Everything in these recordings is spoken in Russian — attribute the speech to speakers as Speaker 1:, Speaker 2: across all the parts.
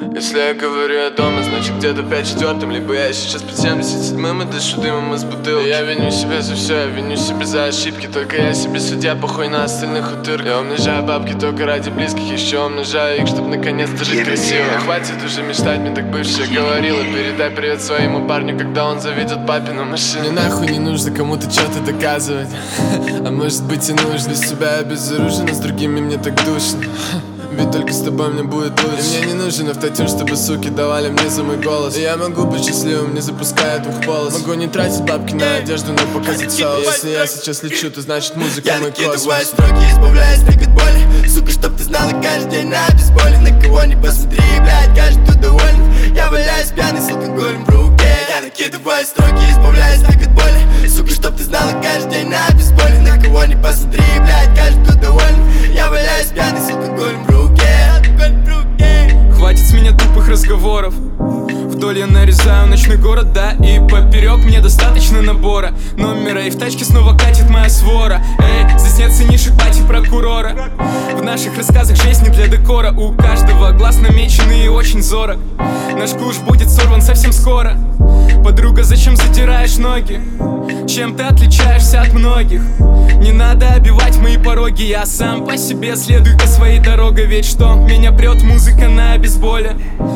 Speaker 1: Если я говорю я дома, значит где-то в 5/4. Либо я сейчас под 77-м и дышу дымом из бутылки. Я виню себя за все, я виню себя за ошибки. Только я себе судья, похуй на остальных утырок. Я умножаю бабки только ради близких, еще умножаю их, чтоб наконец-то жить красиво. Хватит уже мечтать, мне так бывшая говорила. Передай привет своему парню, когда он заведет папину машину. Мне нахуй не нужно кому-то что-то доказывать. А может быть и нужно. Без себя я безоружен, а с другими мне так душно. Ведь только с тобой мне будет лучше. И мне не нужен автотюн, чтобы суки давали мне за мой голос. И я могу быть счастливым, не запуская двухполос. Могу не тратить бабки на одежду, но показать соус. Если я сейчас лечу, то значит музыка мой космос. Я накидываю строки, избавляюсь так от боли. Сука, чтоб ты знала, каждый день на обезболе. На кого не посмотри, блядь, каждый тут доволен. Я валяюсь пьяный с алкоголем в руке. Я накидываю строки, избавляюсь так от боли. Сука, чтоб ты знала, каждый день на обезболе. На кого не посмотри, блядь, каждый тут доволен. Я валяюсь пьяный с алкоголем в руке.
Speaker 2: Хватит с меня тупых разговоров. Вдоль я нарезаю ночной город, да, и поперек мне достаточно набора номера, и в тачке снова катит моя свора. Эй, здесь нет ценнейших бати прокурора. В наших рассказах жизнь не для декора. У каждого глаз намеченный и очень зорок. Наш куш будет сорван совсем скоро. Подруга, зачем задираешь ноги? Чем ты отличаешься от многих? Не надо обивать мои пороги. Я сам по себе следую по своей дороге. Ведь что меня прет музыка на обезболе.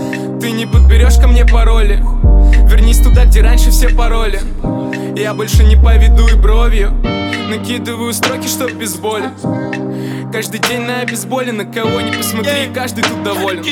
Speaker 2: Ты не подберешь ко мне пароли. Вернись туда, где раньше все пароли. Я больше не поведу и бровью. Накидываю строки, чтоб без боли. Каждый день на обезболе, на кого не посмотри, каждый тут доволен.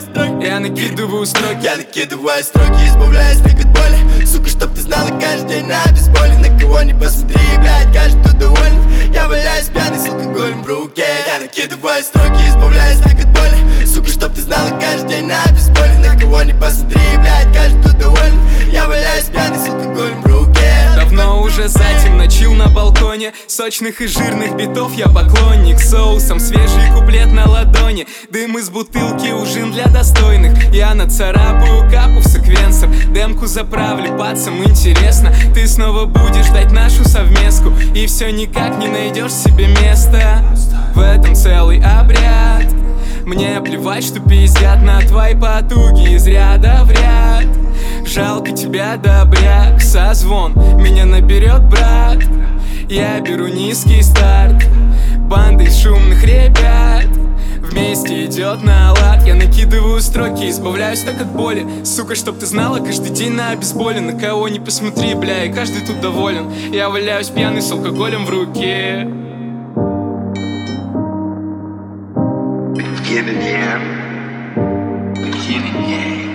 Speaker 2: Я накидываю строки.
Speaker 3: Я накидываю строки, избавляюсь так от боли. Сука, чтоб ты знала, каждый день на обезболе. На кого не посмотри, блядь, каждый тут доволен. Я валяюсь пьяный с алкоголем в руке. Я накидываю строки, избавляюсь так от боли. Сука, чтоб ты знала, каждый день на обезболе. На кого не посмотри, блядь, каждый тут доволен. Я валяюсь пьяный с алкоголем в руке.
Speaker 2: Давно уже затем ночил на балконе. Сочных и жирных битов я поклонник. Соусом свежий куплет на ладони. Дым из бутылки, ужин для достойных. Я нацарапаю капу в секвенсор. Демку заправлю, пацам интересно. Ты снова будешь ждать нашу совместку. И все никак не найдешь себе места. В этом целый обряд. Мне плевать, что пиздят на твои потуги из ряда в ряд. Жалко тебя, добряк, созвон меня наберет брат. Я беру низкий старт. Банда из шумных ребят вместе идет на лад. Я накидываю строки, избавляюсь так от боли. Сука, чтоб ты знала, каждый день на обезболе. На кого не посмотри, бля, и каждый тут доволен. Я валяюсь пьяный с алкоголем в руке.
Speaker 3: Beginning, yeah. Beginning, yeah.